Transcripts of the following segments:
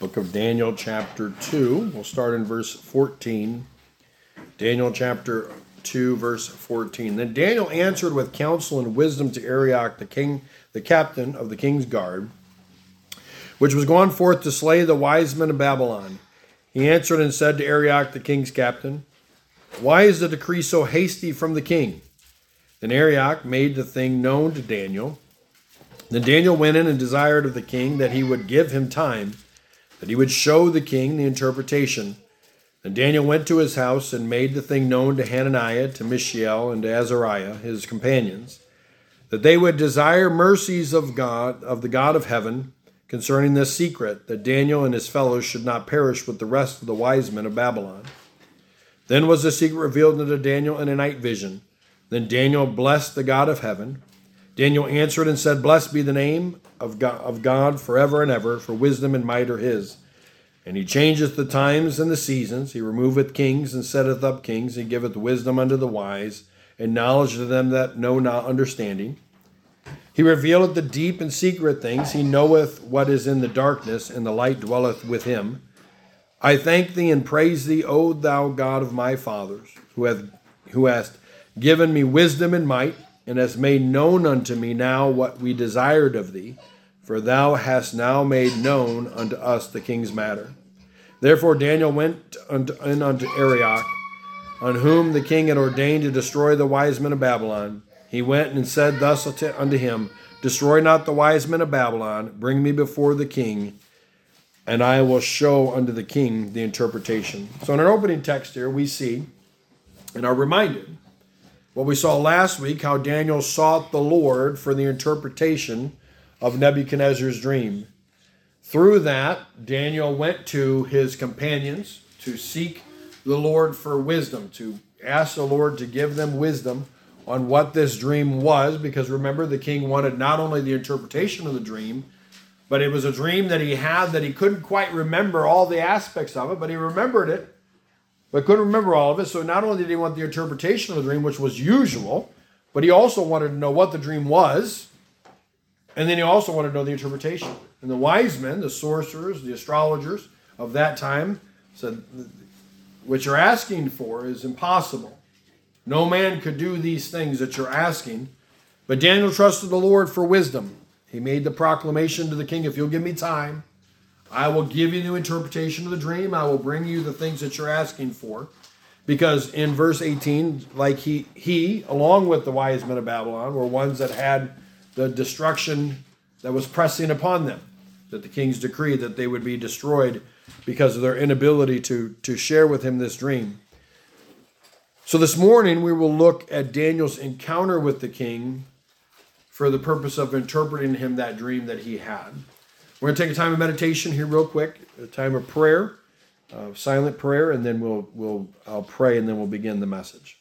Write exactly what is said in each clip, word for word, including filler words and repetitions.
Book of Daniel, chapter two. We'll start in verse fourteen. Daniel, chapter two, verse fourteen. Then Daniel answered with counsel and wisdom to Arioch, the king, the captain of the king's guard, which was gone forth to slay the wise men of Babylon. He answered and said to Arioch, the king's captain, why is the decree so hasty from the king? Then Arioch made the thing known to Daniel. Then Daniel went in and desired of the king that he would give him time, that he would show the king the interpretation. Then Daniel went to his house and made the thing known to Hananiah, to Mishael, and to Azariah, his companions, that they would desire mercies of God, of the God of heaven, concerning this secret, that Daniel and his fellows should not perish with the rest of the wise men of Babylon. Then was the secret revealed unto Daniel in a night vision. Then Daniel blessed the God of heaven. Daniel answered and said, blessed be the name of God, of God forever and ever, for wisdom and might are his. And he changeth the times and the seasons. He removeth kings and setteth up kings. He giveth wisdom unto the wise, and knowledge to them that know not understanding. He revealeth the deep and secret things. He knoweth what is in the darkness, and the light dwelleth with him. I thank thee and praise thee, O thou God of my fathers, who hath who hast given me wisdom and might, and hast made known unto me now what we desired of thee, for thou hast now made known unto us the king's matter. Therefore Daniel went unto, in unto Arioch, on whom the king had ordained to destroy the wise men of Babylon. He went and said thus unto him, destroy not the wise men of Babylon, bring me before the king, and I will show unto the king the interpretation. So in our opening text here, we see and are reminded what we saw last week, how Daniel sought the Lord for the interpretation of Nebuchadnezzar's dream. Through that, Daniel went to his companions to seek the Lord for wisdom, to ask the Lord to give them wisdom on what this dream was, because remember, the king wanted not only the interpretation of the dream, but it was a dream that he had that he couldn't quite remember all the aspects of it, but he remembered it, but couldn't remember all of it. So not only did he want the interpretation of the dream, which was usual, but he also wanted to know what the dream was, and then he also wanted to know the interpretation. And the wise men, the sorcerers, the astrologers of that time said, what you're asking for is impossible. No man could do these things that you're asking. But Daniel trusted the Lord for wisdom. He made the proclamation to the king, if you'll give me time, I will give you the interpretation of the dream. I will bring you the things that you're asking for. Because in verse eighteen, like he, he, along with the wise men of Babylon, were ones that had the destruction that was pressing upon them, that the king's decree that they would be destroyed because of their inability to, to share with him this dream. So this morning we will look at Daniel's encounter with the king for the purpose of interpreting him that dream that he had. We're going to take a time of meditation here real quick, a time of prayer, uh, silent prayer, and then we'll we'll I'll pray and then we'll begin the message.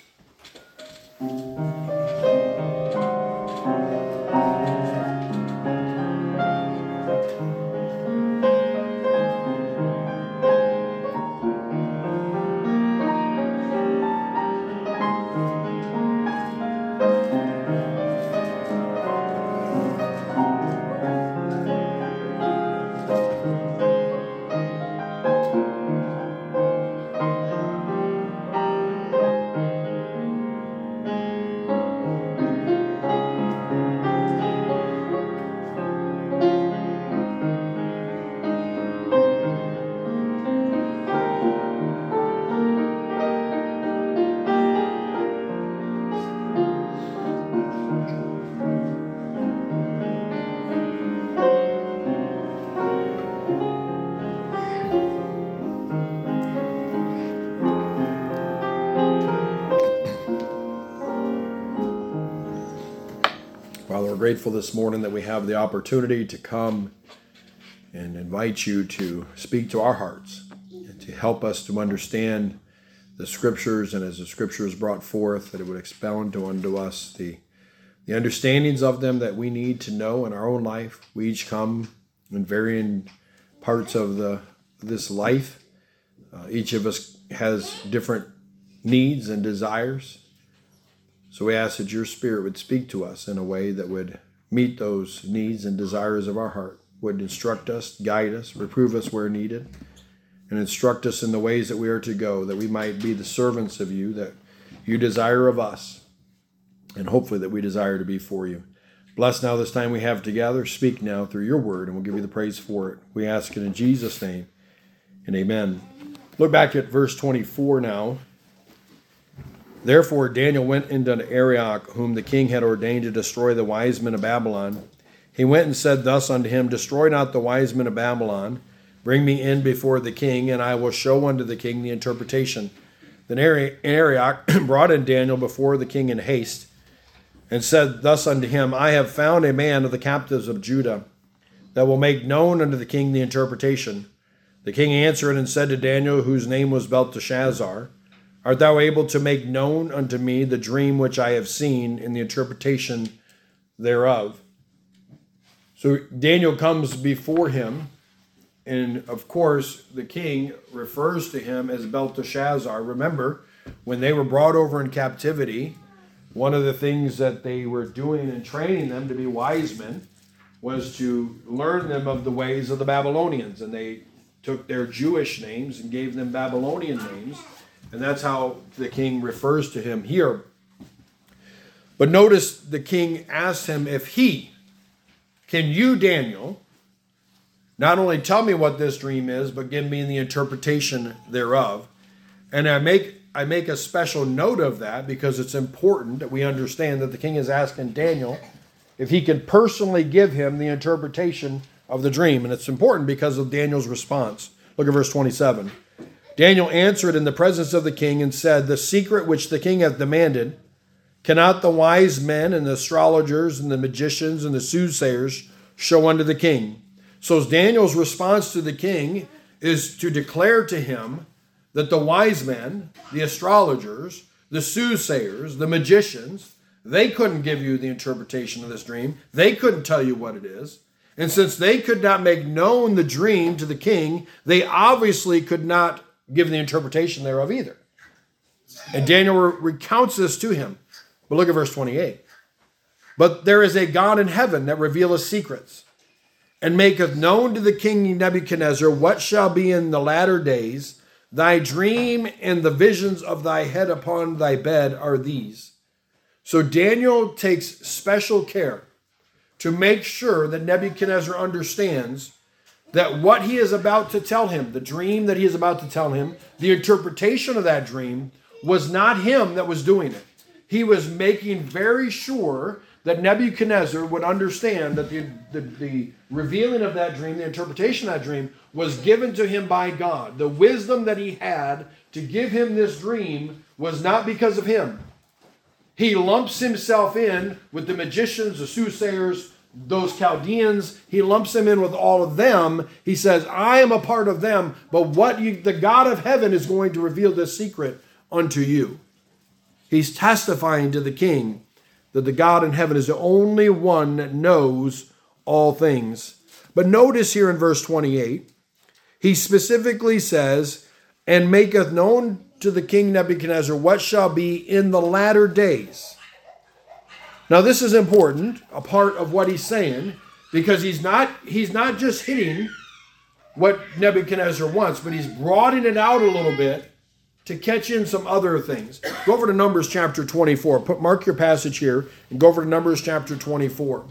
Father, we're grateful this morning that we have the opportunity to come and invite you to speak to our hearts and to help us to understand the scriptures, and as the scriptures brought forth, that it would expound to unto us the, the understandings of them that we need to know in our own life. We each come in varying parts of the this life. Uh, each of us has different needs and desires. So we ask that your Spirit would speak to us in a way that would meet those needs and desires of our heart. would instruct us, guide us, reprove us where needed, and instruct us in the ways that we are to go, that we might be the servants of you, that you desire of us, and hopefully that we desire to be for you. Bless now this time we have together. Speak now through your word, and we'll give you the praise for it. We ask it in Jesus' name, and amen. Look back at verse twenty-four now. Therefore Daniel went into Arioch, whom the king had ordained to destroy the wise men of Babylon. He went and said thus unto him, Destroy not the wise men of Babylon. Bring me in before the king, and I will show unto the king the interpretation. Then Arioch brought in Daniel before the king in haste, and said thus unto him, I have found a man of the captives of Judah, that will make known unto the king the interpretation. The king answered and said to Daniel, whose name was Belteshazzar, Art thou able to make known unto me the dream which I have seen, and the interpretation thereof? So Daniel comes before him, and of course the king refers to him as Belteshazzar. Remember, when they were brought over in captivity, one of the things that they were doing and training them to be wise men was to learn them of the ways of the Babylonians. And they took their Jewish names and gave them Babylonian names. And that's how the king refers to him here. But notice the king asked him if he, can you, Daniel, not only tell me what this dream is, but give me the interpretation thereof. And I make I make a special note of that because it's important that we understand that the king is asking Daniel if he can personally give him the interpretation of the dream. And it's important because of Daniel's response. Look at verse twenty-seven. Daniel answered in the presence of the king and said, The secret which the king hath demanded, cannot the wise men and the astrologers and the magicians and the soothsayers show unto the king? So Daniel's response to the king is to declare to him that the wise men, the astrologers, the soothsayers, the magicians, they couldn't give you the interpretation of this dream. They couldn't tell you what it is. And since they could not make known the dream to the king, they obviously could not give the interpretation thereof either. And Daniel recounts this to him. But look at verse twenty-eight. But there is a God in heaven that revealeth secrets, and maketh known to the king Nebuchadnezzar what shall be in the latter days. Thy dream and the visions of thy head upon thy bed are these. So Daniel takes special care to make sure that Nebuchadnezzar understands that what he is about to tell him, the dream that he is about to tell him, the interpretation of that dream, was not him that was doing it. He was making very sure that Nebuchadnezzar would understand that the, the, the revealing of that dream, the interpretation of that dream, was given to him by God. The wisdom that he had to give him this dream was not because of him. He lumps himself in with the magicians, the soothsayers, those Chaldeans. He lumps him in with all of them. He says, I am a part of them, but what you, the God of heaven is going to reveal this secret unto you. He's testifying to the king that the God in heaven is the only one that knows all things. But notice here in verse twenty-eight, he specifically says, and maketh known to the king Nebuchadnezzar what shall be in the latter days. Now this is important, a part of what he's saying, because he's not, he's not just hitting what Nebuchadnezzar wants, but he's broadening it out a little bit to catch in some other things. Go over to Numbers chapter twenty-four. Put, mark your passage here and go over to Numbers chapter twenty-four.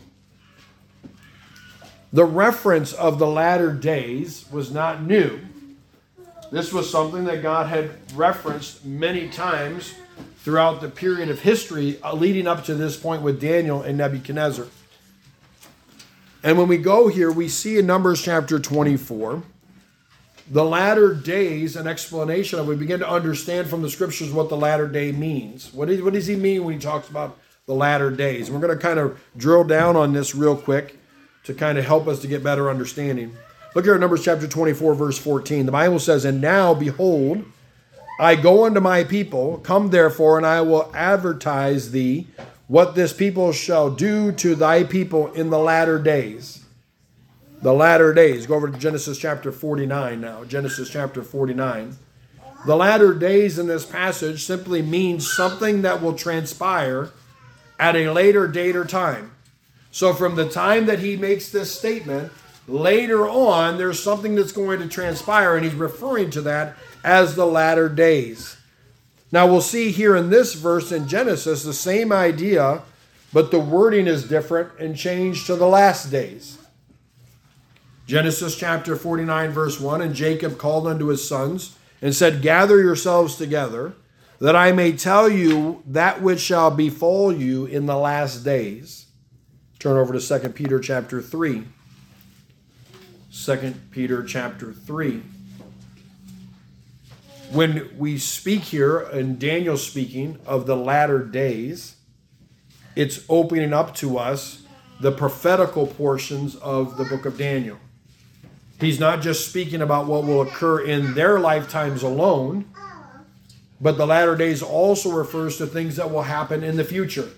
The reference of the latter days was not new. This was something that God had referenced many times throughout the period of history leading up to this point with Daniel and Nebuchadnezzar. And when we go here, we see in Numbers chapter twenty-four, the latter days, an explanation of, we begin to understand from the scriptures what the latter day means. What, is, what does he mean when he talks about the latter days? And we're going to kind of drill down on this real quick to kind of help us to get better understanding. Look here at Numbers chapter twenty-four, verse fourteen. The Bible says, And now, behold, I go unto my people. Come therefore, and I will advertise thee what this people shall do to thy people in the latter days. The latter days. Go over to Genesis chapter forty-nine now. Genesis chapter forty-nine. The latter days in this passage simply means something that will transpire at a later date or time. So from the time that he makes this statement, later on, there's something that's going to transpire, and he's referring to that as the latter days. Now, we'll see here in this verse in Genesis the same idea, but the wording is different and changed to the last days. Genesis chapter forty-nine, verse one, and Jacob called unto his sons and said, gather yourselves together, that I may tell you that which shall befall you in the last days. Turn over to Second Peter chapter three. Second Peter chapter three. When we speak here, and Daniel speaking of the latter days, it's opening up to us the prophetical portions of the book of Daniel. He's not just speaking about what will occur in their lifetimes alone, but the latter days also refers to things that will happen in the future.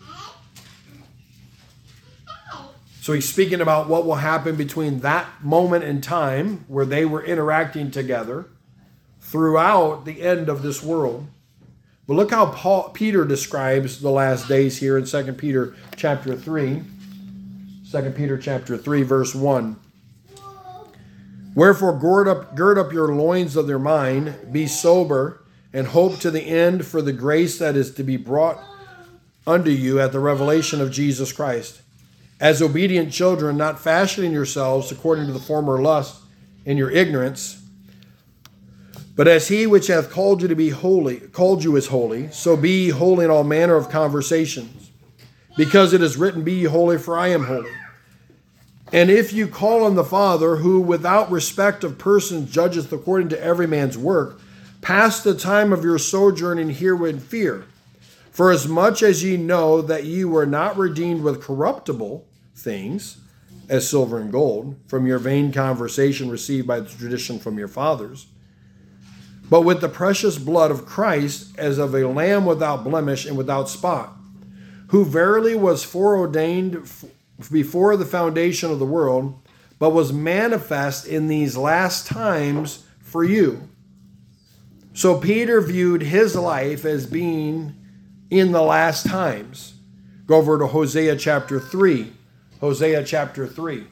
So he's speaking about what will happen between that moment in time where they were interacting together throughout the end of this world. But look how Paul, Peter describes the last days here in Second Peter chapter three. Second Peter chapter three, verse one. Wherefore gird up, gird up your loins of their mind, be sober, and hope to the end for the grace that is to be brought unto you at the revelation of Jesus Christ. As obedient children, not fashioning yourselves according to the former lust in your ignorance, but as he which hath called you to be holy, called you is holy, so be ye holy in all manner of conversations. Because it is written, be ye holy, for I am holy. And if you call on the Father, who without respect of persons judgeth according to every man's work, pass the time of your sojourning here with fear. For as much as ye know that ye were not redeemed with corruptible things, as silver and gold, from your vain conversation received by the tradition from your fathers, but with the precious blood of Christ, as of a lamb without blemish and without spot, who verily was foreordained before the foundation of the world, but was manifest in these last times for you. So Peter viewed his life as being in the last times. Go over to Hosea chapter three. Hosea chapter three.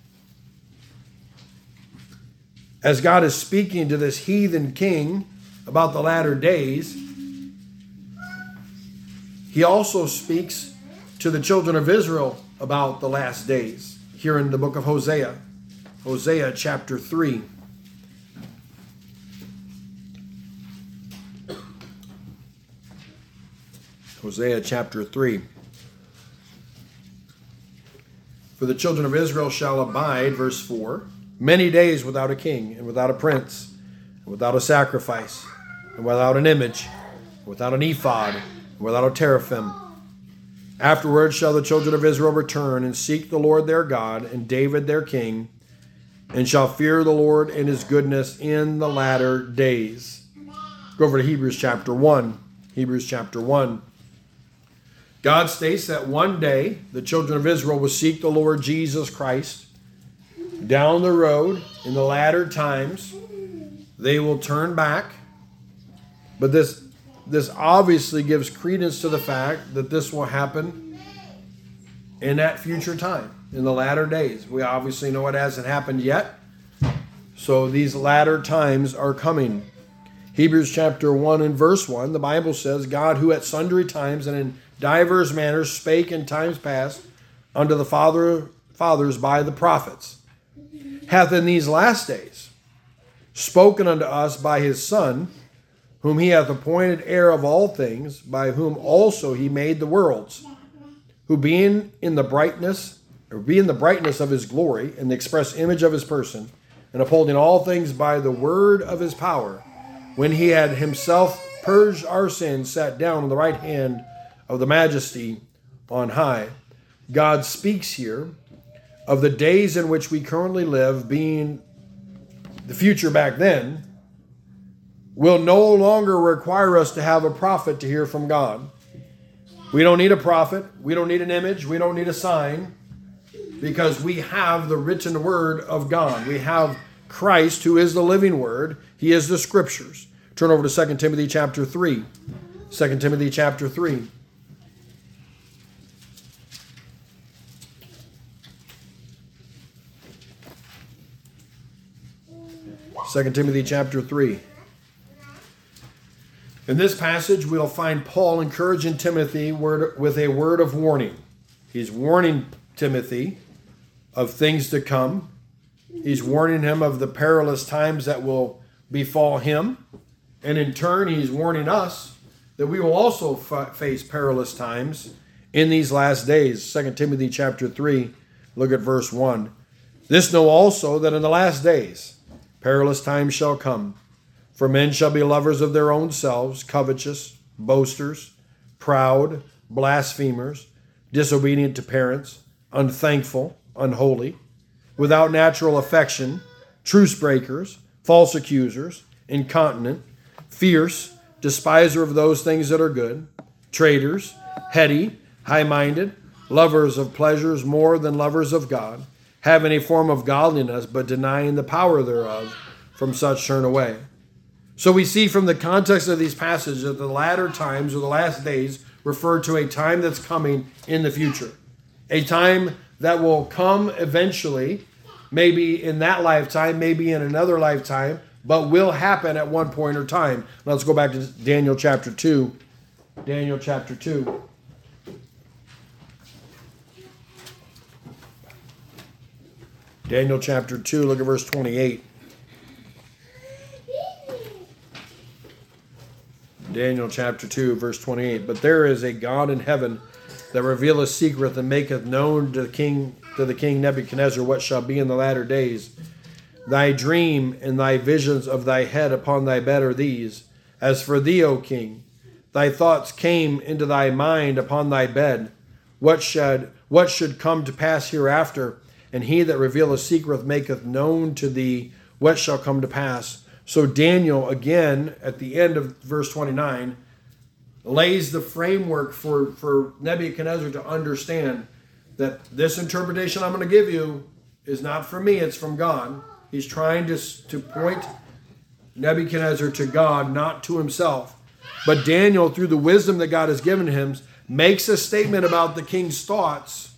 As God is speaking to this heathen king about the latter days, he also speaks to the children of Israel about the last days here in the book of Hosea. Hosea chapter three. Hosea chapter three. For the children of Israel shall abide, verse four, many days without a king, and without a prince, and without a sacrifice, and without an image, and without an ephod, and without a teraphim. Afterward shall the children of Israel return and seek the Lord their God and David their king, and shall fear the Lord and his goodness in the latter days. Go over to Hebrews chapter one. Hebrews chapter one. God states that one day the children of Israel will seek the Lord Jesus Christ. Down the road, in the latter times, they will turn back. But this This obviously gives credence to the fact that this will happen in that future time, in the latter days. We obviously know it hasn't happened yet. So these latter times are coming. Hebrews chapter one and verse one, the Bible says, God, who at sundry times and in divers manners spake in times past unto the father, fathers by the prophets, hath in these last days spoken unto us by his Son, whom he hath appointed heir of all things, by whom also he made the worlds, who being in the brightness, or being the brightness of his glory, and the express image of his person, and upholding all things by the word of his power, when he had himself purged our sins, sat down on the right hand of the majesty on high. God speaks here of the days in which we currently live, being the future back then, will no longer require us to have a prophet to hear from God. We don't need a prophet. We don't need an image. We don't need a sign, because we have the written word of God. We have Christ, who is the living word. He is the scriptures. Turn over to Second Timothy chapter three. Second Timothy chapter three. Second Timothy chapter three. In this passage, we'll find Paul encouraging Timothy with a word of warning. He's warning Timothy of things to come. He's warning him of the perilous times that will befall him. And in turn, he's warning us that we will also f- face perilous times in these last days. Second Timothy chapter three, look at verse one. This know also that in the last days perilous times shall come. For men shall be lovers of their own selves, covetous, boasters, proud, blasphemers, disobedient to parents, unthankful, unholy, without natural affection, truce breakers, false accusers, incontinent, fierce, despiser of those things that are good, traitors, heady, high-minded, lovers of pleasures more than lovers of God, having a form of godliness, but denying the power thereof. From such turn away. So we see from the context of these passages that the latter times or the last days refer to a time that's coming in the future. A time that will come eventually, maybe in that lifetime, maybe in another lifetime, but will happen at one point or time. Let's go back to Daniel chapter two. Daniel chapter two. Daniel chapter two, look at verse twenty-eight. Daniel chapter two, verse twenty-eight. But there is a God in heaven that revealeth secret and maketh known to the king to the king Nebuchadnezzar what shall be in the latter days. Thy dream and thy visions of thy head upon thy bed are these. As for thee, O king, thy thoughts came into thy mind upon thy bed. What should what should come to pass hereafter? And he that revealeth secret maketh known to thee what shall come to pass. So Daniel, again, at the end of verse twenty-nine, lays the framework for, for Nebuchadnezzar to understand that this interpretation I'm going to give you is not from me, it's from God. He's trying to, to point Nebuchadnezzar to God, not to himself. But Daniel, through the wisdom that God has given him, makes a statement about the king's thoughts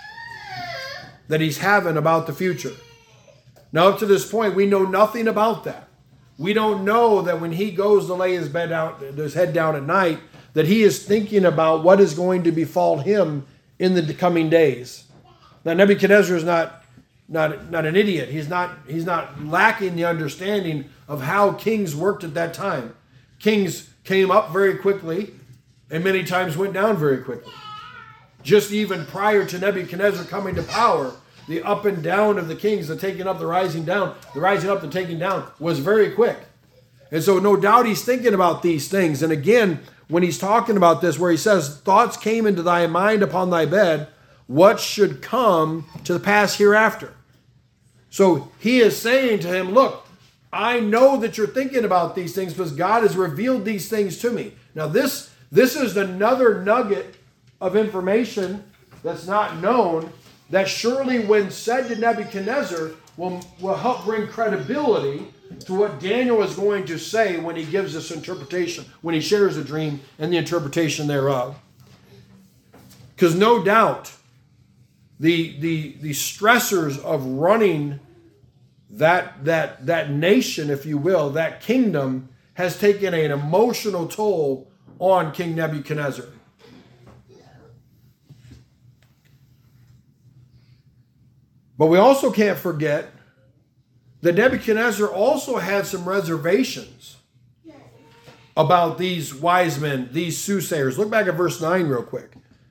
that he's having about the future. Now, up to this point, we know nothing about that. We don't know that when he goes to lay his bed out, his head down at night, that he is thinking about what is going to befall him in the coming days. Now, Nebuchadnezzar is not, not, not an idiot. He's not, he's not lacking the understanding of how kings worked at that time. Kings came up very quickly and many times went down very quickly. Just even prior to Nebuchadnezzar coming to power, the up and down of the kings, the taking up, the rising down, the rising up, the taking down was very quick. And so no doubt he's thinking about these things. And again, when he's talking about this, where he says, thoughts came into thy mind upon thy bed, what should come to pass hereafter? So he is saying to him, look, I know that you're thinking about these things because God has revealed these things to me. Now this, this is another nugget of information that's not known, that surely when said to Nebuchadnezzar will, will help bring credibility to what Daniel is going to say when he gives this interpretation, when he shares a dream and the interpretation thereof. Because no doubt the, the, the stressors of running that, that, that nation, if you will, that kingdom, has taken an emotional toll on King Nebuchadnezzar. But we also can't forget that Nebuchadnezzar also had some reservations about these wise men, these soothsayers. Look back at verse nine real quick.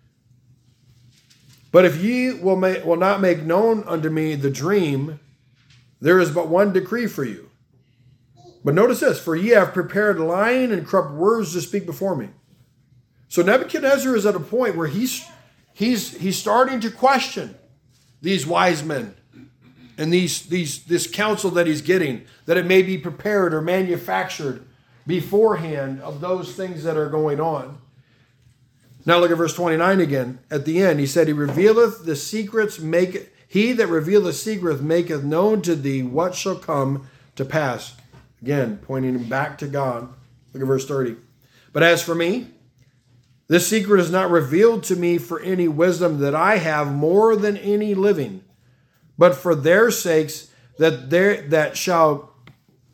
But if ye will, make, will not make known unto me the dream, there is but one decree for you. But notice this, for ye have prepared lying and corrupt words to speak before me. So Nebuchadnezzar is at a point where he's, he's, he's starting to question these wise men and these, these, this counsel that he's getting, that it may be prepared or manufactured beforehand of those things that are going on. Now look at verse twenty-nine again. At the end, he said, He revealeth the secrets, make he that revealeth secrets maketh known to thee what shall come to pass. Again, pointing him back to God. Look at verse thirty. But as for me, this secret is not revealed to me for any wisdom that I have more than any living, but for their sakes that there that shall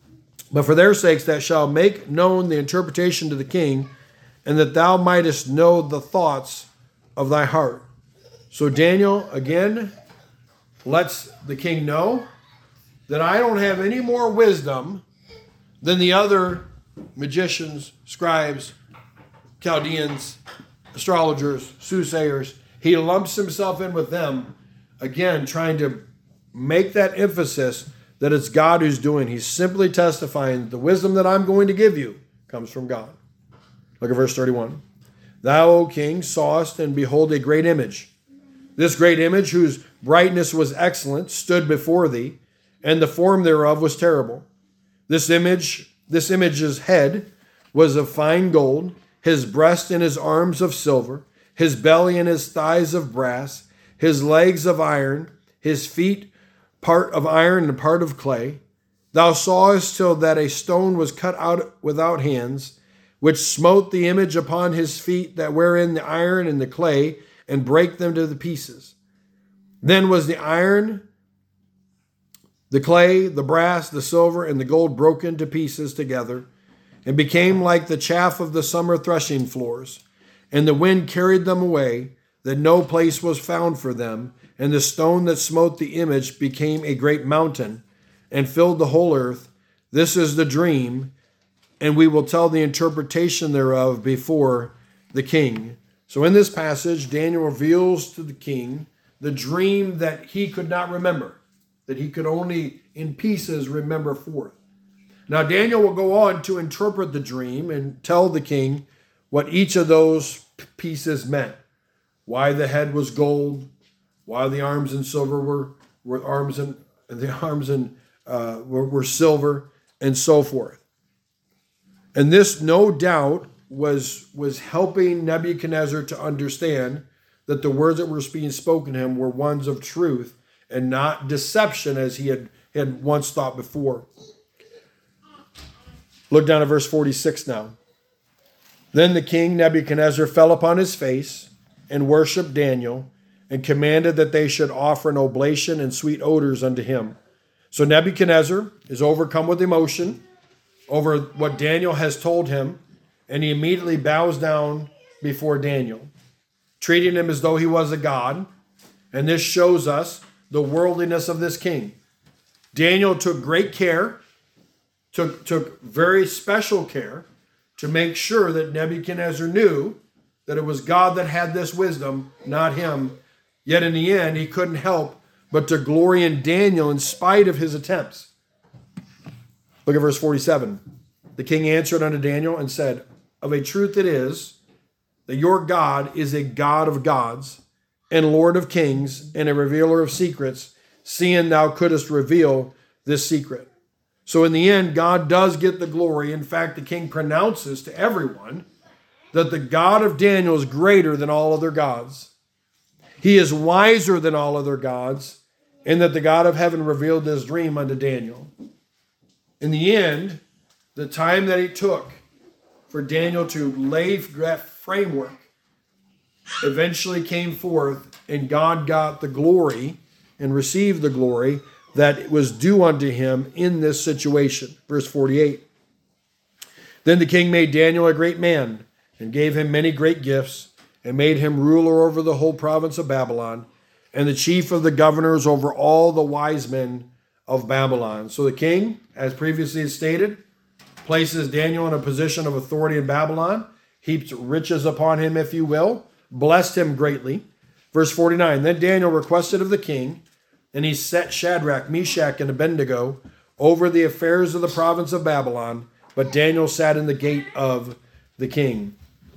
But for their sakes that shall make known the interpretation to the king, and that thou mightest know the thoughts of thy heart. So Daniel, again, lets the king know that I don't have any more wisdom than the other magicians, scribes, Chaldeans, astrologers, soothsayers. He lumps himself in with them, again, trying to make that emphasis that it's God who's doing. He's simply testifying the wisdom that I'm going to give you comes from God. Look at verse thirty-one. Thou, O king, sawest, and behold, a great image. This great image, whose brightness was excellent, stood before thee, and the form thereof was terrible. This image, this image's head was of fine gold, his breast and his arms of silver, his belly and his thighs of brass, his legs of iron, his feet part of iron and part of clay. Thou sawest till that a stone was cut out without hands, which smote the image upon his feet, that wherein the iron and the clay, and brake them to the pieces. Then was the iron, the clay, the brass, the silver, and the gold broken to pieces together, and became like the chaff of the summer threshing floors. And the wind carried them away, that no place was found for them. And the stone that smote the image became a great mountain, and filled the whole earth. This is the dream, and we will tell the interpretation thereof before the king. So in this passage, Daniel reveals to the king the dream that he could not remember, that he could only in pieces remember forth. Now Daniel will go on to interpret the dream and tell the king what each of those pieces meant. Why the head was gold, why the arms and silver were, were arms and the arms and uh, were, were silver, and so forth. And this, no doubt, was, was helping Nebuchadnezzar to understand that the words that were being spoken to him were ones of truth and not deception as he had, had once thought before. Look down at verse forty-six now. Then the king Nebuchadnezzar fell upon his face and worshipped Daniel, and commanded that they should offer an oblation and sweet odors unto him. So Nebuchadnezzar is overcome with emotion over what Daniel has told him, and he immediately bows down before Daniel, treating him as though he was a god. And this shows us the worldliness of this king. Daniel took great care, took, took very special care to make sure that Nebuchadnezzar knew that it was God that had this wisdom, not him. Yet in the end, he couldn't help but to glory in Daniel in spite of his attempts. Look at verse forty-seven. The king answered unto Daniel and said, Of a truth it is that your God is a God of gods and Lord of kings and a revealer of secrets, seeing thou couldst reveal this secret. So in the end, God does get the glory. In fact, the king pronounces to everyone that the God of Daniel is greater than all other gods. He is wiser than all other gods, and that the God of heaven revealed this dream unto Daniel. In the end, the time that it took for Daniel to lay that framework eventually came forth, and God got the glory and received the glory that was due unto him in this situation. Verse forty-eight. Then the king made Daniel a great man, and gave him many great gifts, and made him ruler over the whole province of Babylon, and the chief of the governors over all the wise men of Babylon. So the king, as previously stated, places Daniel in a position of authority in Babylon, heaped riches upon him, if you will, blessed him greatly. Verse forty-nine, Then Daniel requested of the king, and he set Shadrach, Meshach, and Abednego over the affairs of the province of Babylon, but Daniel sat in the gate of the king.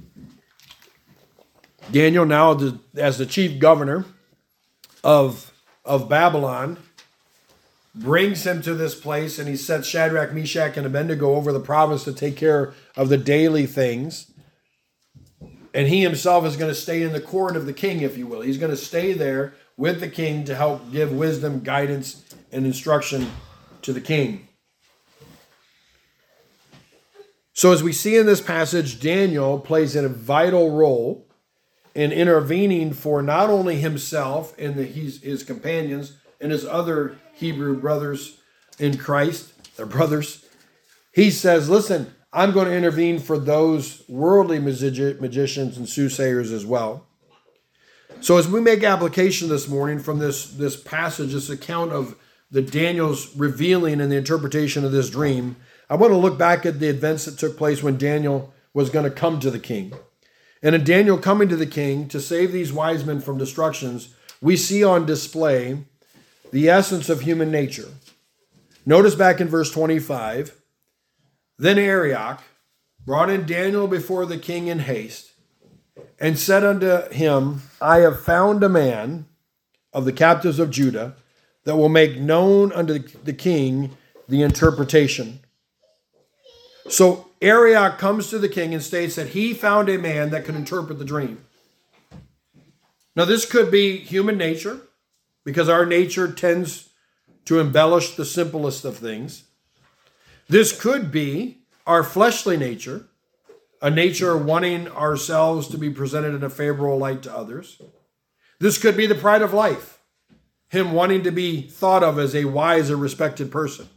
Daniel, now as the chief governor of, of Babylon, brings him to this place, and he sets Shadrach, Meshach, and Abednego over the province to take care of the daily things. And he himself is going to stay in the court of the king, if you will. He's going to stay there with the king to help give wisdom, guidance, and instruction to the king. So as we see in this passage, Daniel plays a vital role in intervening for not only himself and the, his, his companions and his other Hebrew brothers in Christ, their brothers. he says, listen, I'm going to intervene for those worldly magi- magicians and soothsayers as well. So as we make application this morning from this, this passage, this account of the Daniel's revealing and the interpretation of this dream, I want to look back at the events that took place when Daniel was going to come to the king. And in Daniel coming to the king to save these wise men from destructions, we see on display the essence of human nature. Notice back in verse twenty-five, then Arioch brought in Daniel before the king in haste, and said unto him, I have found a man of the captives of Judah that will make known unto the king the interpretation. So Arioch comes to the king and states that he found a man that could interpret the dream. Now this could be human nature, because our nature tends to embellish the simplest of things. This could be our fleshly nature, a nature wanting ourselves to be presented in a favorable light to others. This could be the pride of life, him wanting to be thought of as a wise or respected person.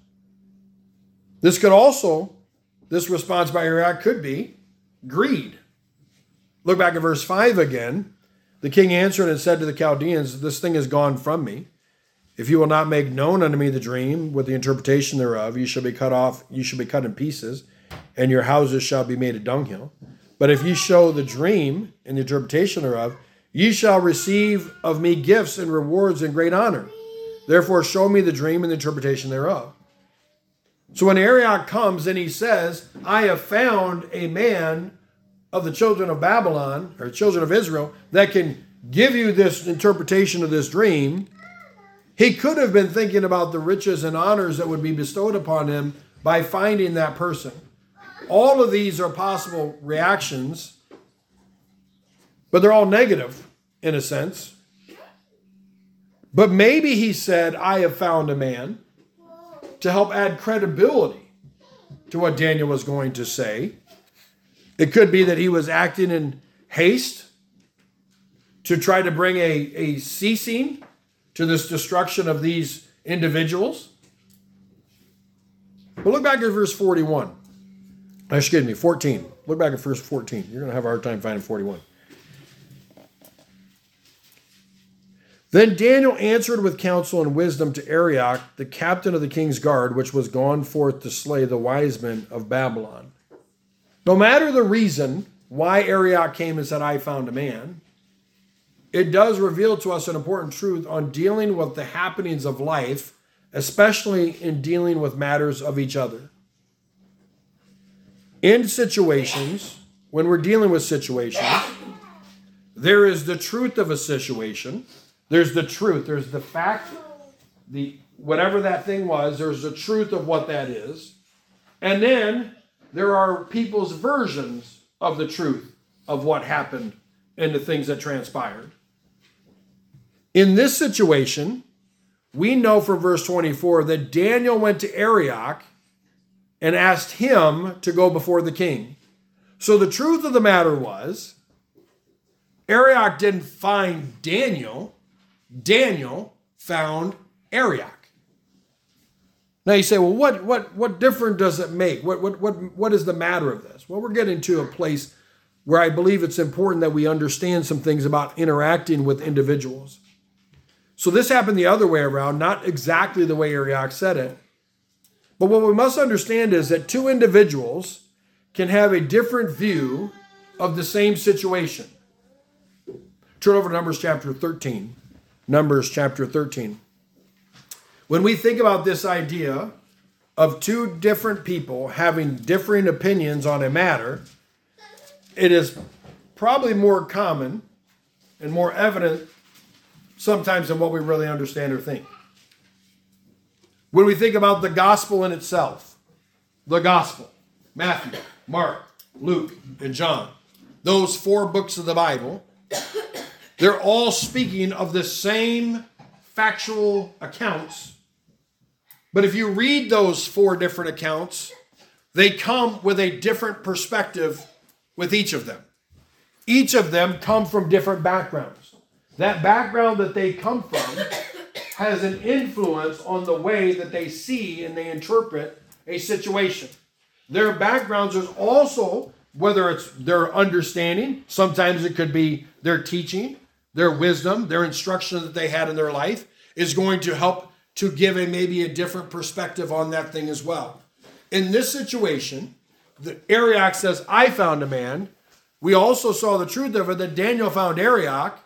This could also, this response by Arioch could be greed. Look back at verse five again. The king answered and said to the Chaldeans, this thing is gone from me. If you will not make known unto me the dream with the interpretation thereof, you shall be cut off, you shall be cut in pieces, and your houses shall be made a dunghill. But if ye show the dream and the interpretation thereof, ye shall receive of me gifts and rewards and great honor. Therefore show me the dream and the interpretation thereof. So when Arioch comes and he says, I have found a man of the children of Babylon, or children of Israel, that can give you this interpretation of this dream, he could have been thinking about the riches and honors that would be bestowed upon him by finding that person. All of these are possible reactions, but they're all negative in a sense. But maybe he said, I have found a man, to help add credibility to what Daniel was going to say. It could be that he was acting in haste to try to bring a, a ceasing to this destruction of these individuals. But look back at verse forty-one. Excuse me, fourteen. Look back at verse fourteen. You're going to have a hard time finding forty-one. Then Daniel answered with counsel and wisdom to Arioch, the captain of the king's guard, which was gone forth to slay the wise men of Babylon. No matter the reason why Arioch came and said, I found a man, it does reveal to us an important truth on dealing with the happenings of life, especially in dealing with matters of each other. In situations, when we're dealing with situations, there is the truth of a situation. There's the truth. There's the fact, the whatever that thing was, there's the truth of what that is. And then there are people's versions of the truth of what happened and the things that transpired. In this situation, we know from verse twenty-four that Daniel went to Arioch and asked him to go before the king. So the truth of the matter was, Arioch didn't find Daniel. Daniel found Arioch. Now you say, well, what what what difference does it make? What what what what is the matter of this? Well, we're getting to a place where I believe it's important that we understand some things about interacting with individuals. So this happened the other way around, not exactly the way Arioch said it. But what we must understand is that two individuals can have a different view of the same situation. Turn over to Numbers chapter thirteen. Numbers chapter thirteen. When we think about this idea of two different people having differing opinions on a matter, it is probably more common and more evident sometimes than what we really understand or think. When we think about the gospel in itself, the gospel, Matthew, Mark, Luke, and John, those four books of the Bible, they're all speaking of the same factual accounts. But if you read those four different accounts, they come with a different perspective with each of them. Each of them come from different backgrounds. That background that they come from has an influence on the way that they see and they interpret a situation. their backgrounds is also, whether it's their understanding, sometimes it could be their teaching, their wisdom, their instruction that they had in their life is going to help to give a maybe a different perspective on that thing as well. In this situation, the Arioch says, I found a man. We also saw the truth of it that Daniel found Arioch.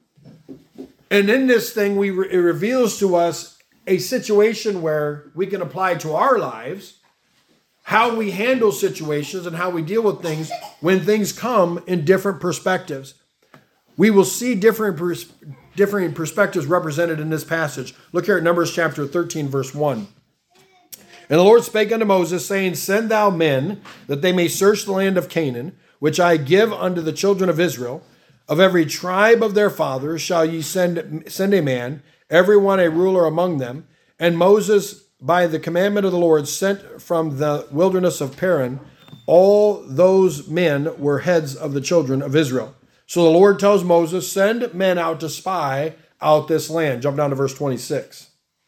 And in this thing, we it reveals to us a situation where we can apply to our lives how we handle situations and how we deal with things when things come in different perspectives. We will see different, pers- different perspectives represented in this passage. Look here at Numbers chapter thirteen, verse one. And the Lord spake unto Moses, saying, Send thou men, that they may search the land of Canaan, which I give unto the children of Israel. Of every tribe of their fathers shall ye send, send a man, every one a ruler among them. And Moses, by the commandment of the Lord, sent from the wilderness of Paran. All those men were heads of the children of Israel. So the Lord tells Moses, send men out to spy out this land. Jump down to verse twenty-six.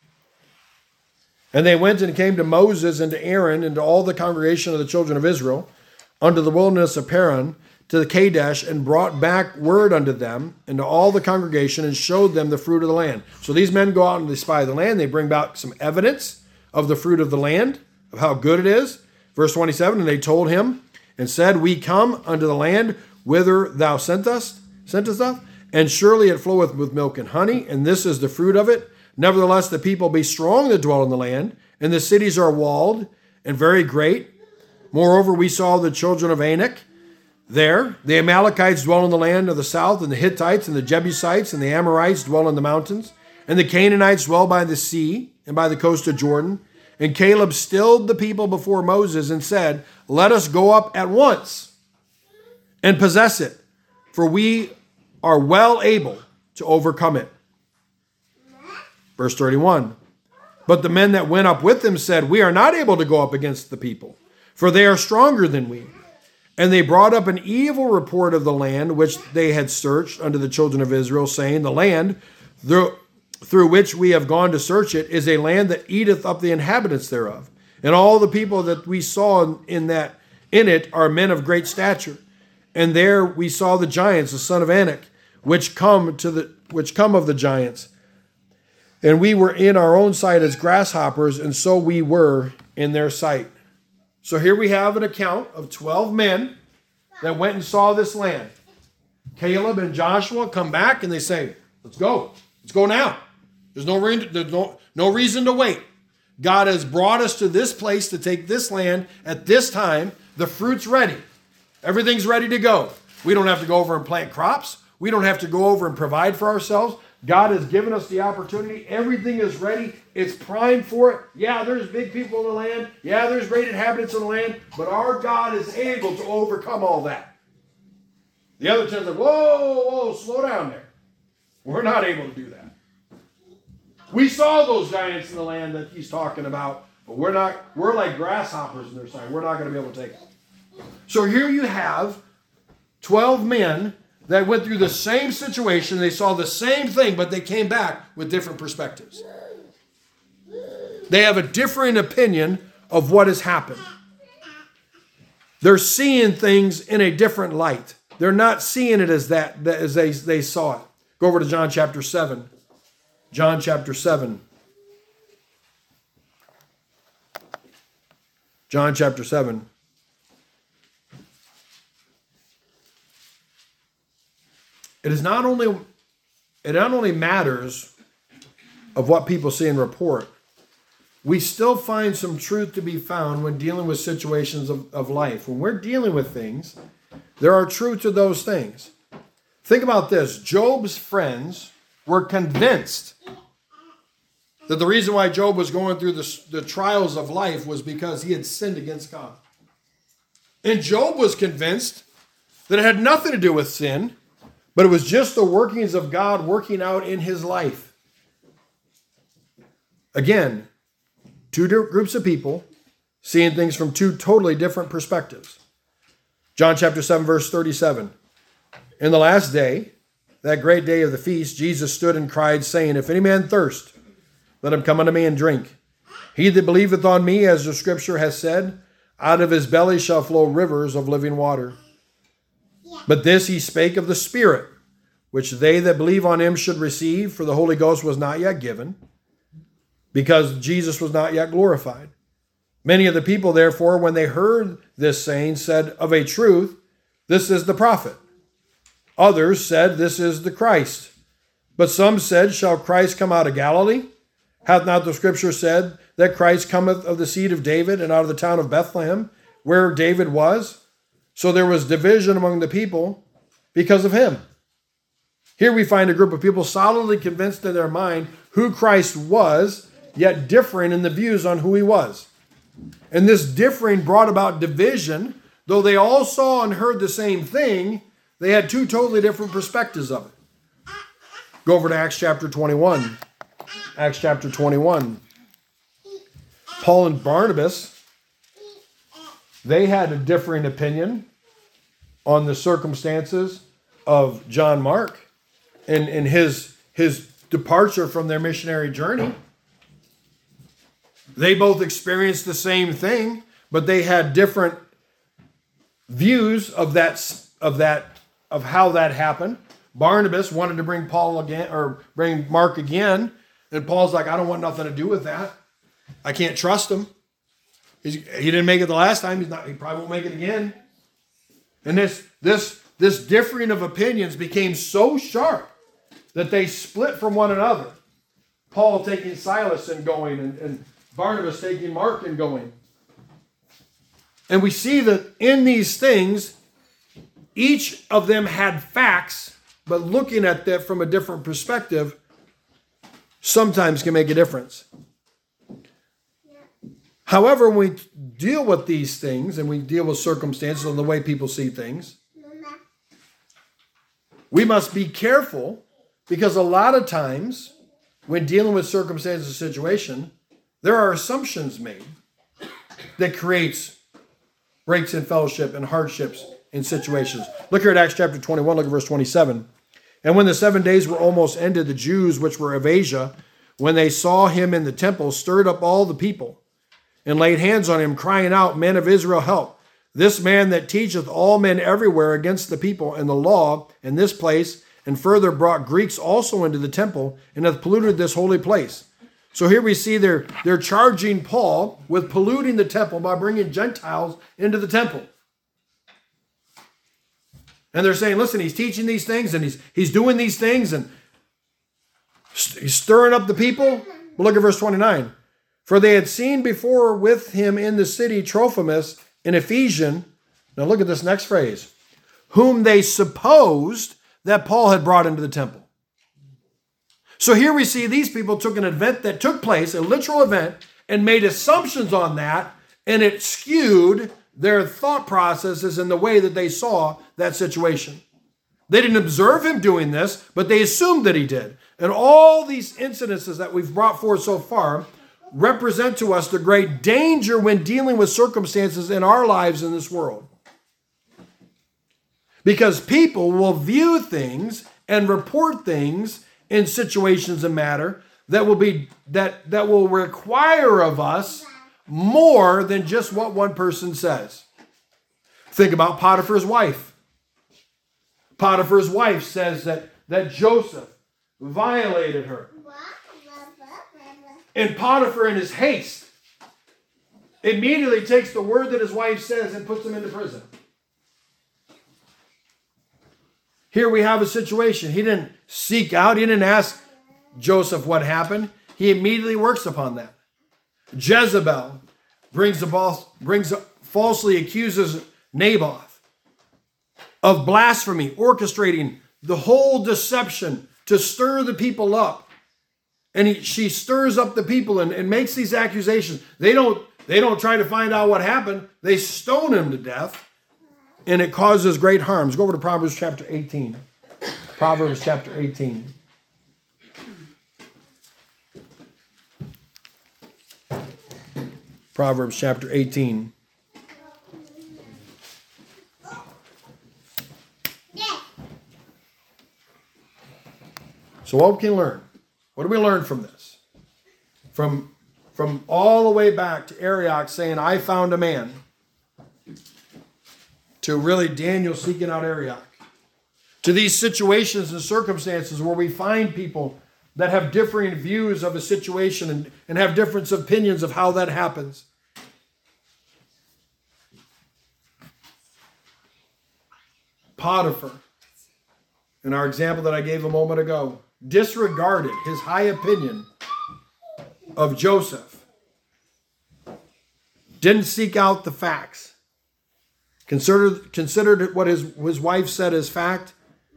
And they went and came to Moses and to Aaron and to all the congregation of the children of Israel unto the wilderness of Paran, to the Kadesh, and brought back word unto them and to all the congregation, and showed them the fruit of the land. So these men go out and they spy the land. They bring back some evidence of the fruit of the land, of how good it is. Verse twenty-seven, and they told him and said, We come unto the land whither thou sent us, sentest us, and surely it floweth with milk and honey, and this is the fruit of it. Nevertheless, the people be strong that dwell in the land, and the cities are walled and very great. Moreover, we saw the children of Anak there. The Amalekites dwell in the land of the south, and the Hittites and the Jebusites and the Amorites dwell in the mountains, and the Canaanites dwell by the sea and by the coast of Jordan. And Caleb stilled the people before Moses and said, Let us go up at once and possess it, for we are well able to overcome it. Verse thirty-one, But the men that went up with him said, We are not able to go up against the people, for they are stronger than we. And they brought up an evil report of the land which they had searched unto the children of Israel, saying, The land through, through which we have gone to search it is a land that eateth up the inhabitants thereof. And all the people that we saw in that in it are men of great stature. And there we saw the giants, the son of Anak, which come to the which come of the giants. And we were in our own sight as grasshoppers, and so we were in their sight. So here we have an account of twelve men that went and saw this land. Caleb and Joshua come back and they say, let's go. Let's go now. There's no, re- there's no, no reason to wait. God has brought us to this place to take this land at this time. The fruit's ready. Everything's ready to go. We don't have to go over and plant crops. We don't have to go over and provide for ourselves. God has given us the opportunity. Everything is ready. It's primed for it. Yeah, there's big people in the land. Yeah, there's great inhabitants in the land. But our God is able to overcome all that. The other ten are like, whoa, whoa, slow down there. We're not able to do that. We saw those giants in the land that he's talking about, but we're not, we're like grasshoppers in their sight. We're not going to be able to take it. So here you have twelve men that went through the same situation. They saw the same thing, but they came back with different perspectives. They have a differing opinion of what has happened. They're seeing things in a different light. They're not seeing it as that, as they, they saw it. Go over to John chapter seven. John chapter seven. John chapter seven. It is not only, it not only matters of what people see and report, we still find some truth to be found when dealing with situations of, of life. When we're dealing with things, there are truth to those things. Think about this. Job's friends were convinced that the reason why Job was going through the, the trials of life was because he had sinned against God. And Job was convinced that it had nothing to do with sin, but it was just the workings of God working out in his life. Again, two groups of people seeing things from two totally different perspectives. John chapter seven, verse thirty-seven. In the last day, that great day of the feast, Jesus stood and cried, saying, If any man thirst, let him come unto me and drink. He that believeth on me, as the scripture has said, out of his belly shall flow rivers of living water. But this he spake of the Spirit, which they that believe on him should receive, for the Holy Ghost was not yet given, because Jesus was not yet glorified. Many of the people, therefore, when they heard this saying, said, of a truth, this is the prophet. Others said, this is the Christ. But some said, shall Christ come out of Galilee? Hath not the scripture said that Christ cometh of the seed of David and out of the town of Bethlehem, where David was? So there was division among the people because of him. Here we find a group of people solidly convinced in their mind who Christ was, yet differing in the views on who he was. And this differing brought about division. Though they all saw and heard the same thing, they had two totally different perspectives of it. Go over to Acts chapter twenty-one. Acts chapter twenty-one. Paul and Barnabas, they had a differing opinion on the circumstances of John Mark and, and his, his departure from their missionary journey. They both experienced the same thing, but they had different views of that, of that, of how that happened. Barnabas wanted to bring Paul again, or bring Mark again, and Paul's like, I don't want nothing to do with that. I can't trust him. He's, he didn't make it the last time. He's not. He probably won't make it again. And this, this, this differing of opinions became so sharp that they split from one another. Paul taking Silas and going, and, and Barnabas taking Mark and going. And we see that in these things, each of them had facts, but looking at that from a different perspective sometimes can make a difference. However, when we deal with these things and we deal with circumstances and the way people see things, we must be careful, because a lot of times when dealing with circumstances or situation, there are assumptions made that creates breaks in fellowship and hardships in situations. Look here at Acts chapter twenty-one, look at verse twenty-seven. And when the seven days were almost ended, the Jews which were of Asia, when they saw him in the temple, stirred up all the people and laid hands on him, crying out, Men of Israel, help. This man that teacheth all men everywhere against the people and the law in this place, and further brought Greeks also into the temple, and hath polluted this holy place. So here we see they're, they're charging Paul with polluting the temple by bringing Gentiles into the temple. And they're saying, listen, he's teaching these things, and he's, he's doing these things, and he's stirring up the people. Well, look at verse twenty-nine. For they had seen before with him in the city Trophimus, an Ephesian. Now look at this next phrase. Whom they supposed that Paul had brought into the temple. So here we see these people took an event that took place, a literal event, and made assumptions on that, and it skewed their thought processes and the way that they saw that situation. They didn't observe him doing this, but they assumed that he did. And all these incidences that we've brought forth so far represent to us the great danger when dealing with circumstances in our lives in this world. Because people will view things and report things in situations and matter that will be that that will require of us more than just what one person says. Think about Potiphar's wife. Potiphar's wife says that, that Joseph violated her. And Potiphar, in his haste, immediately takes the word that his wife says and puts him into prison. Here we have a situation. He didn't seek out, he didn't ask Joseph what happened. He immediately works upon that. Jezebel brings a boss, brings a, falsely accuses Naboth of blasphemy, orchestrating the whole deception to stir the people up. And he, she stirs up the people and, and makes these accusations. They don't, they don't try to find out what happened. They stone him to death. And it causes great harms. Go over to Proverbs chapter eighteen. Proverbs chapter eighteen. Proverbs chapter eighteen. So what can we learn? What do we learn from this? From, from all the way back to Arioch saying, I found a man. to really Daniel seeking out Arioch. To these situations and circumstances where we find people that have differing views of a situation and, and have different opinions of how that happens. Potiphar, in our example that I gave a moment ago, disregarded his high opinion of Joseph. Didn't seek out the facts. Considered, considered what his, his wife said as fact,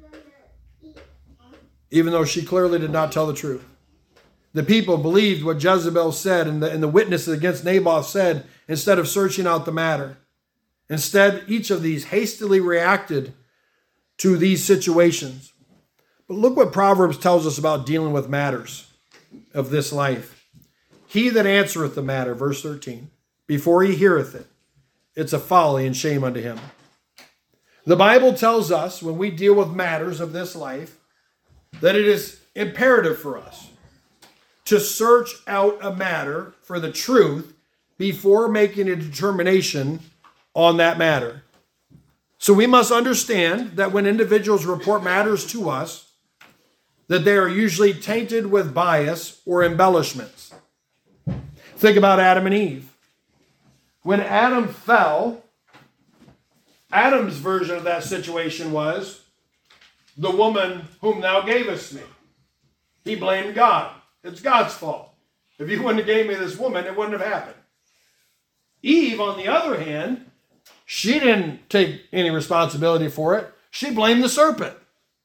even though she clearly did not tell the truth. The people believed what Jezebel said and the, and the witnesses against Naboth said instead of searching out the matter. Instead, each of these hastily reacted to these situations. But look what Proverbs tells us about dealing with matters of this life. He that answereth the matter, verse thirteen, before he heareth it, it's a folly and shame unto him. The Bible tells us when we deal with matters of this life that it is imperative for us to search out a matter for the truth before making a determination on that matter. So we must understand that when individuals report matters to us, that they are usually tainted with bias or embellishments. Think about Adam and Eve. When Adam fell, Adam's version of that situation was, the woman whom thou gavest me. He blamed God. It's God's fault. If you wouldn't have gave me this woman, it wouldn't have happened. Eve, on the other hand, she didn't take any responsibility for it. She blamed the serpent.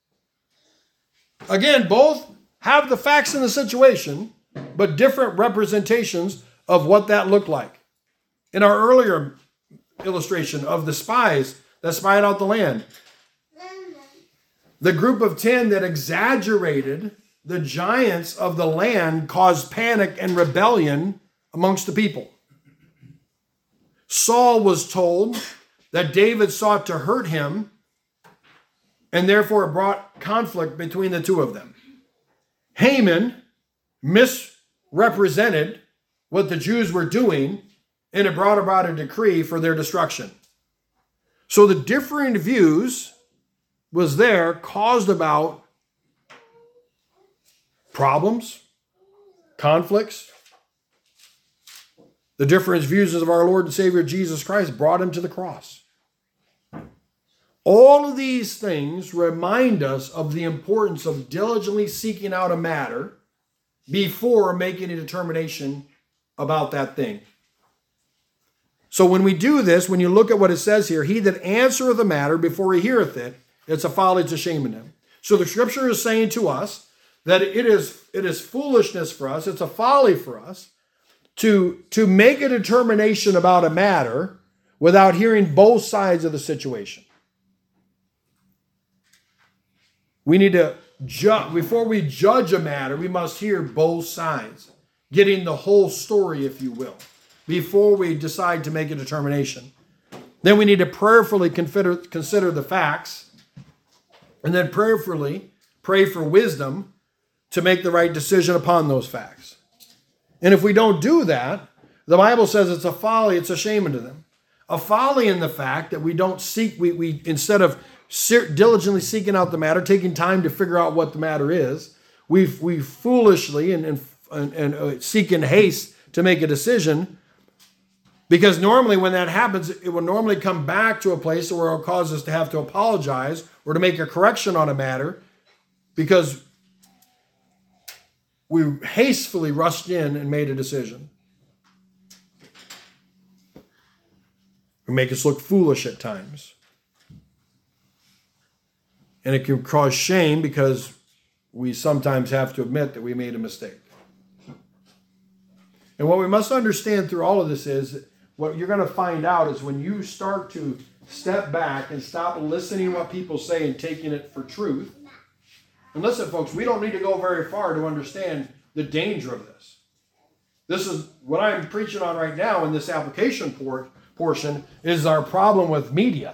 Again, both have the facts in the situation, but different representations of what that looked like. In our earlier illustration of the spies that spied out the land, the group of ten that exaggerated the giants of the land caused panic and rebellion amongst the people. Saul was told that David sought to hurt him, and therefore it brought conflict between the two of them. Haman misrepresented what the Jews were doing, and it brought about a decree for their destruction. So the differing views was there, caused about problems, conflicts. The different views of our Lord and Savior Jesus Christ brought him to the cross. All of these things remind us of the importance of diligently seeking out a matter before making a determination about that thing. So when we do this, when you look at what it says here, he that answereth the matter before he heareth it, it's a folly, it's a shame in him. So the scripture is saying to us that it is, it is foolishness for us, it's a folly for us to, to make a determination about a matter without hearing both sides of the situation. We need to judge, before we judge a matter, we must hear both sides, getting the whole story, if you will, before we decide to make a determination. Then we need to prayerfully consider, consider the facts, and then prayerfully pray for wisdom to make the right decision upon those facts. And if we don't do that, the Bible says it's a folly, it's a shame unto them. A folly in the fact that we don't seek, we, we instead of diligently seeking out the matter, taking time to figure out what the matter is, we we foolishly and, and, and, and uh, seek in haste to make a decision. Because normally when that happens, it will normally come back to a place where it will cause us to have to apologize or to make a correction on a matter because we hastily rushed in and made a decision. It make us look foolish at times. And it can cause shame because we sometimes have to admit that we made a mistake. And what we must understand through all of this is what you're going to find out is when you start to step back and stop listening to what people say and taking it for truth. And listen, folks, we don't need to go very far to understand the danger of this. This is what I'm preaching on right now in this application port, portion is our problem with media.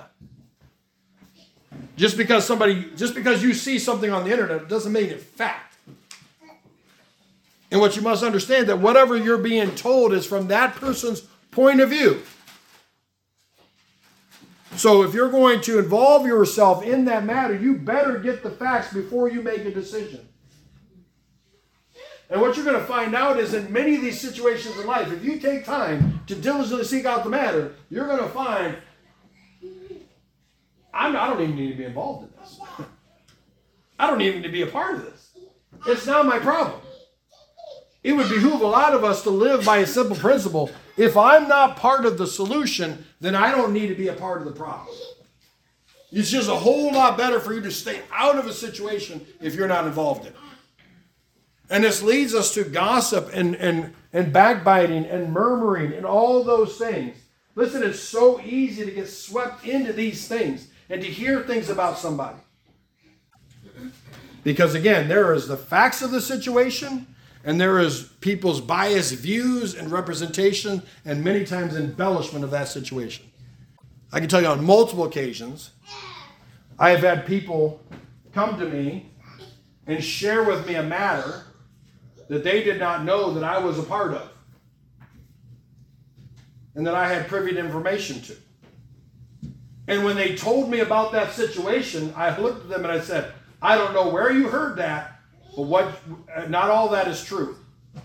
Just because somebody, just because you see something on the internet, it doesn't make it fact. And what you must understand that whatever you're being told is from that person's point of view. So if you're going to involve yourself in that matter, you better get the facts before you make a decision. And what you're going to find out is in many of these situations in life, if you take time to diligently seek out the matter, you're going to find, I'm, I don't even need to be involved in this. I don't even need to be a part of this. It's not my problem. It would behoove a lot of us to live by a simple principle. If I'm not part of the solution, then I don't need to be a part of the problem. It's just a whole lot better for you to stay out of a situation if you're not involved in it. And this leads us to gossip and, and, and backbiting and murmuring and all those things. Listen, it's so easy to get swept into these things and to hear things about somebody. Because again, there is the facts of the situation, and there is people's biased views and representation and many times embellishment of that situation. I can tell you on multiple occasions, I have had people come to me and share with me a matter that they did not know that I was a part of and that I had privy information to. And when they told me about that situation, I looked at them and I said, I don't know where you heard that, but what, not all that is true.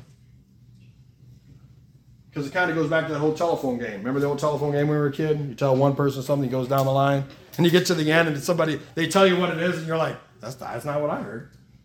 Because it kind of goes back to that whole telephone game. Remember the old telephone game when we were a kid? You tell one person something, he goes down the line, and you get to the end, and somebody, they tell you what it is, and you're like, that's, that's not what I heard.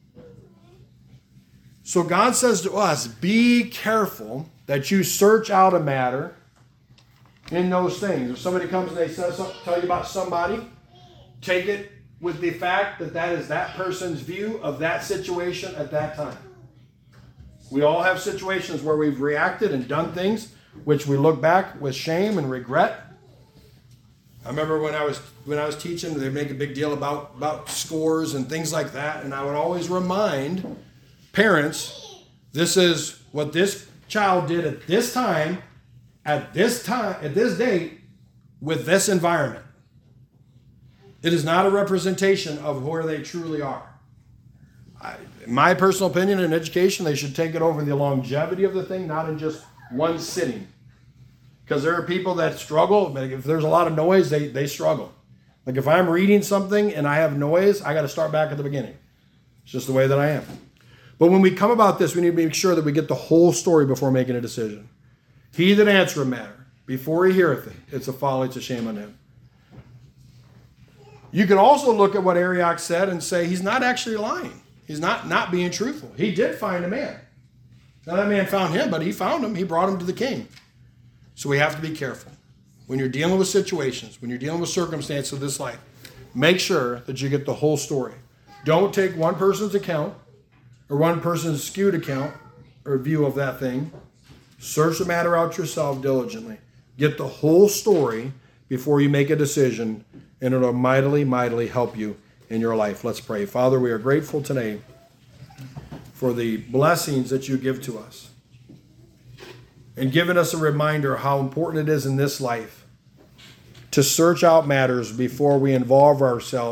So God says to us, be careful that you search out a matter in those things. If somebody comes and they say something, tell you about somebody, take it with the fact that that is that person's view of that situation at that time. We all have situations where we've reacted and done things which we look back with shame and regret. I remember when I was when I was teaching, they make a big deal about, about scores and things like that, and I would always remind parents, this is what this child did at this time, at this time, at this date, with this environment. It is not a representation of where they truly are. I, in my personal opinion, in education, they should take it over the longevity of the thing, not in just one sitting. Because there are people that struggle. If there's a lot of noise, they, they struggle. Like if I'm reading something and I have noise, I got to start back at the beginning. It's just the way that I am. But when we come about this, we need to make sure that we get the whole story before making a decision. He that answereth a matter before he heareth it, it's a folly, it's a shame on him. You can also look at what Arioch said and say he's not actually lying. He's not not being truthful. He did find a man. Now that man found him, but he found him. He brought him to the king. So we have to be careful. When you're dealing with situations, when you're dealing with circumstances of this life, make sure that you get the whole story. Don't take one person's account or one person's skewed account or view of that thing. Search the matter out yourself diligently. Get the whole story before you make a decision, and it'll mightily, mightily help you in your life. Let's pray. Father, we are grateful today for the blessings that you give to us and giving us a reminder how important it is in this life to search out matters before we involve ourselves